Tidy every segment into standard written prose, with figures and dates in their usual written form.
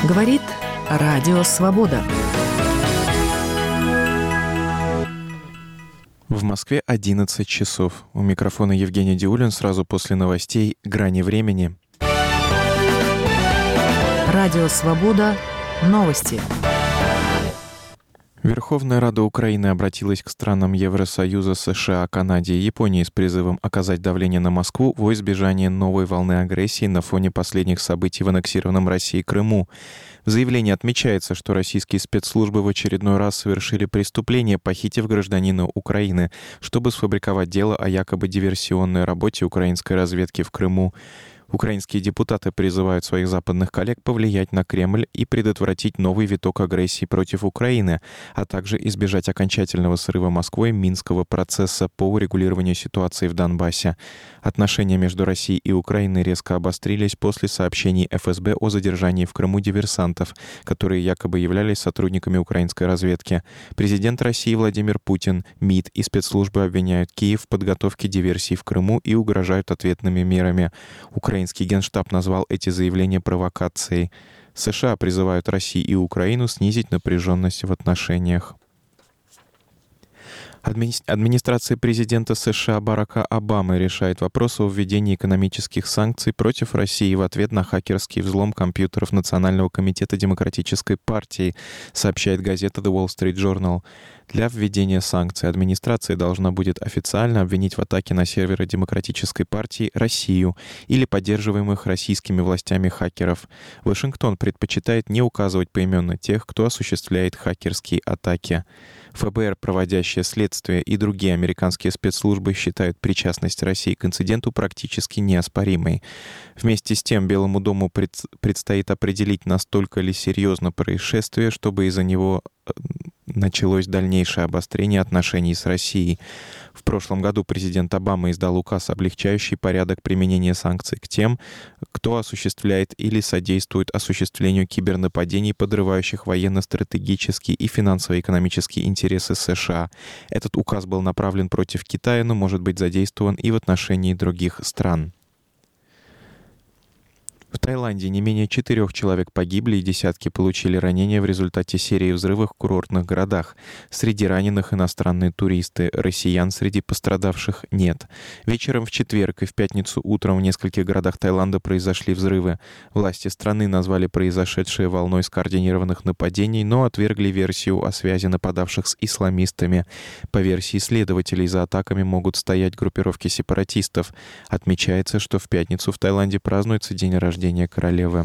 Говорит Радио Свобода. В Москве 11 часов. У микрофона Евгений Диулин. Сразу после новостей «Грани времени». Радио Свобода. Новости. Верховная Рада Украины обратилась к странам Евросоюза, США, Канаде и Японии с призывом оказать давление на Москву во избежание новой волны агрессии на фоне последних событий в аннексированном Россией Крыму. В заявлении отмечается, что российские спецслужбы в очередной раз совершили преступление, похитив гражданина Украины, чтобы сфабриковать дело о якобы диверсионной работе украинской разведки в Крыму. Украинские депутаты призывают своих западных коллег повлиять на Кремль и предотвратить новый виток агрессии против Украины, а также избежать окончательного срыва Москвой Минского процесса по урегулированию ситуации в Донбассе. Отношения между Россией и Украиной резко обострились после сообщений ФСБ о задержании в Крыму диверсантов, которые якобы являлись сотрудниками украинской разведки. Президент России Владимир Путин, МИД и спецслужбы обвиняют Киев в подготовке диверсий в Крыму и угрожают ответными мерами. Украинский генштаб назвал эти заявления провокацией. США призывают Россию и Украину снизить напряженность в отношениях. Администрация президента США Барака Обамы решает вопрос о введении экономических санкций против России в ответ на хакерский взлом компьютеров Национального комитета Демократической партии, сообщает газета The Wall Street Journal. Для введения санкций администрация должна будет официально обвинить в атаке на серверы Демократической партии Россию или поддерживаемых российскими властями хакеров. Вашингтон предпочитает не указывать поименно тех, кто осуществляет хакерские атаки. ФБР, проводящее следствие, и другие американские спецслужбы считают причастность России к инциденту практически неоспоримой. Вместе с тем Белому дому предстоит определить, настолько ли серьезно происшествие, чтобы из-за него началось дальнейшее обострение отношений с Россией. В прошлом году президент Обама издал указ, облегчающий порядок применения санкций к тем, кто осуществляет или содействует осуществлению кибернападений, подрывающих военно-стратегические и финансово-экономические интересы США. Этот указ был направлен против Китая, но может быть задействован и в отношении других стран. В Таиланде не менее 4 человек погибли и десятки получили ранения в результате серии взрывов в курортных городах. Среди раненых иностранные туристы, россиян среди пострадавших нет. Вечером в четверг и в пятницу утром в нескольких городах Таиланда произошли взрывы. Власти страны назвали произошедшее волной скоординированных нападений, но отвергли версию о связи нападавших с исламистами. По версии следователей, за атаками могут стоять группировки сепаратистов. Отмечается, что в пятницу в Таиланде празднуется день рождения королевы.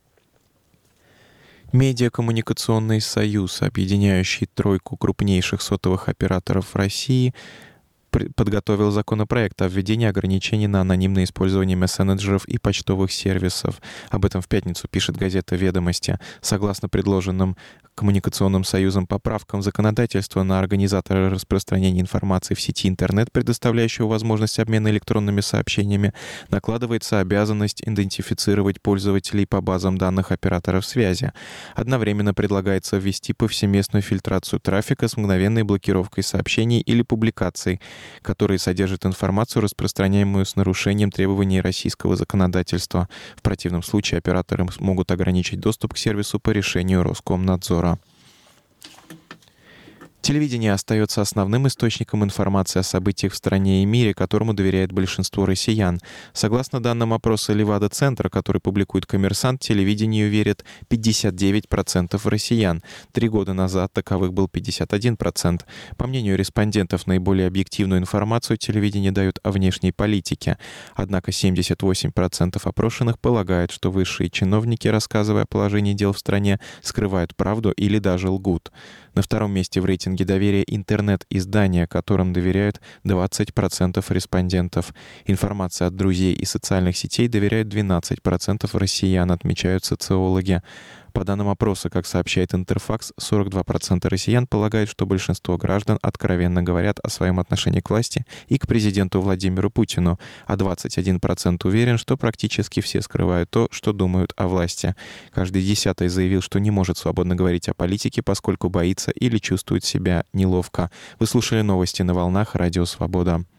Медиакоммуникационный союз, объединяющий тройку крупнейших сотовых операторов России, подготовил законопроект о введении ограничений на анонимное использование мессенджеров и почтовых сервисов. Об этом в пятницу пишет газета «Ведомости». Согласно предложенным Коммуникационным союзом поправкам законодательства на организатора распространения информации в сети интернет, предоставляющего возможность обмена электронными сообщениями, накладывается обязанность идентифицировать пользователей по базам данных операторов связи. Одновременно предлагается ввести повсеместную фильтрацию трафика с мгновенной блокировкой сообщений или публикаций, которые содержат информацию, распространяемую с нарушением требований российского законодательства. В противном случае операторы могут ограничить доступ к сервису по решению Роскомнадзора. Телевидение остается основным источником информации о событиях в стране и мире, которому доверяет большинство россиян. Согласно данным опроса Левада-центра, который публикует «Коммерсант», телевидению верят 59% россиян. 3 года назад таковых был 51%. По мнению респондентов, наиболее объективную информацию телевидение дает о внешней политике. Однако 78% опрошенных полагают, что высшие чиновники, рассказывая о положении дел в стране, скрывают правду или даже лгут. На втором месте в рейтинге доверия интернет-издания, которым доверяют 20% респондентов. Информация от друзей и социальных сетей доверяют 12% россиян, отмечают социологи. По данным опроса, как сообщает Интерфакс, 42% россиян полагают, что большинство граждан откровенно говорят о своем отношении к власти и к президенту Владимиру Путину, а 21% уверен, что практически все скрывают то, что думают о власти. Каждый 10-й заявил, что не может свободно говорить о политике, поскольку боится или чувствует себя неловко. Вы слушали новости на волнах Радио Свобода.